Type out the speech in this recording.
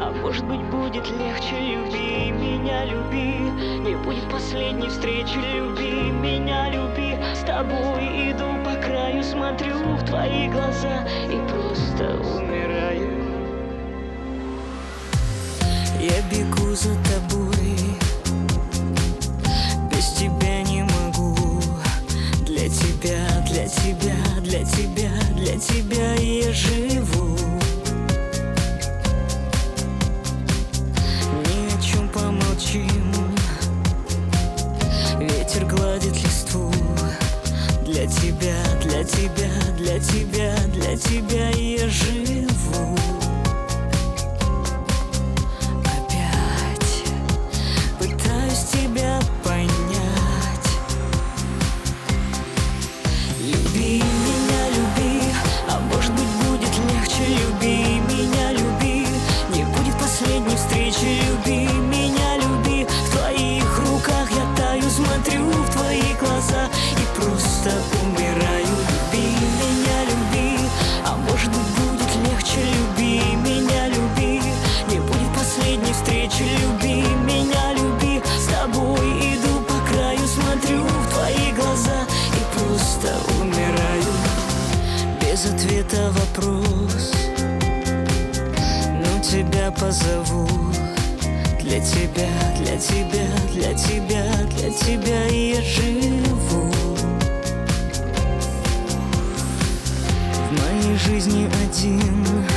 А может быть будет легче, люби меня, люби. Не будет последней встречи, люби меня, люби. С тобой иду по краю, смотрю в твои глаза и просто умираю. Я бегу за тобой, без тебя не могу. Для тебя, для тебя, для тебя, для тебя я живу. Ни о чем помолчим, ветер гладит листву. Для тебя, для тебя, для тебя, для тебя я живу. Тебя понять. Люби меня, люби, а может быть будет легче. Люби меня, люби, не будет последней встречи. Люби меня, люби, в твоих руках я таю, смотрю в твои глаза и просто умираю. Люби меня, люби, а может быть будет легче. Люби меня, люби, не будет последней встречи. Люби меня, люби, с тобой иду по краю, смотрю в твои глаза и просто умираю. Без ответа вопрос, но тебя позову. Для тебя, для тебя, для тебя, для тебя я живу. В моей жизни один